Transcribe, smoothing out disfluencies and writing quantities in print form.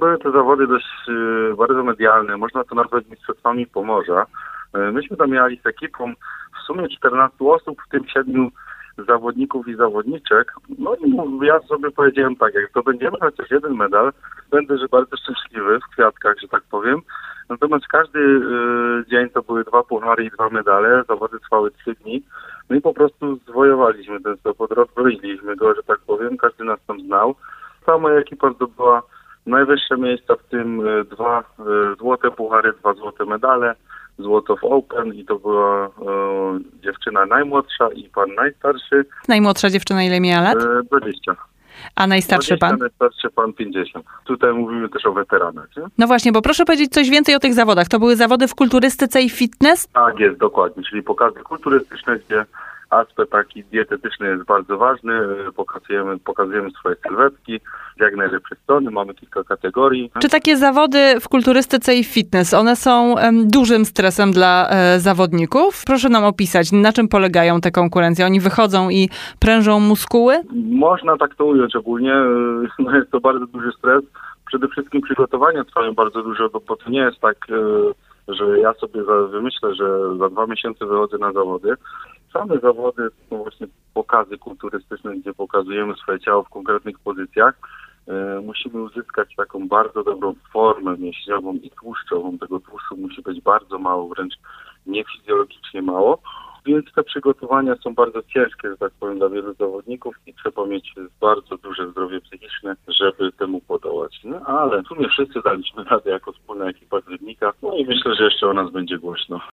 były te zawody dość bardzo medialne, można to nazwać mistrzostwami Pomorza. Myśmy tam jechali z ekipą w sumie 14 osób, w tym 7 zawodników i zawodniczek. No i ja sobie powiedziałem tak, jak to będziemy chociaż jeden medal, będę że bardzo szczęśliwy w kwiatkach, że tak powiem. Natomiast każdy dzień to były 2 puchary i 2 medale, zawody trwały 3 dni. No i po prostu zwojowaliśmy ten zawód, rozbroiliśmy go, że tak powiem, każdy nas tam znał. Ta moja ekipa zdobyła najwyższe miejsca, w tym 2 złote puchary, 2 złote medale, złoto w Open i to była dziewczyna najmłodsza i pan najstarszy. Najmłodsza dziewczyna ile miała lat? 20. A najstarszy 20, pan? Najstarszy pan 50. Tutaj mówimy też o weteranach, nie? No właśnie, bo proszę powiedzieć coś więcej o tych zawodach. To były zawody w kulturystyce i fitness? Tak jest, dokładnie, czyli pokazy kulturystyczne, gdzie aspekt taki dietetyczny jest bardzo ważny. Pokazujemy swoje sylwetki, jak najlepsze strony, mamy kilka kategorii. Czy takie zawody w kulturystyce i fitness, one są dużym stresem dla zawodników? Proszę nam opisać, na czym polegają te konkurencje? Oni wychodzą i prężą muskuły? Można tak to ująć ogólnie. No jest to bardzo duży stres. Przede wszystkim przygotowania trwają bardzo dużo, bo to nie jest tak, że ja sobie wymyślę, że za 2 miesiące wychodzę na zawody. Same zawody są właśnie pokazy kulturystyczne, gdzie pokazujemy swoje ciało w konkretnych pozycjach. Musimy uzyskać taką bardzo dobrą formę mięśniową i tłuszczową. Tego tłuszczu musi być bardzo mało, wręcz niefizjologicznie mało. Więc te przygotowania są bardzo ciężkie, że tak powiem, dla wielu zawodników i trzeba mieć bardzo duże zdrowie psychiczne, żeby temu podołać. No ale w sumie wszyscy daliśmy radę jako wspólna ekipa z Rybnika. No i myślę, że jeszcze o nas będzie głośno.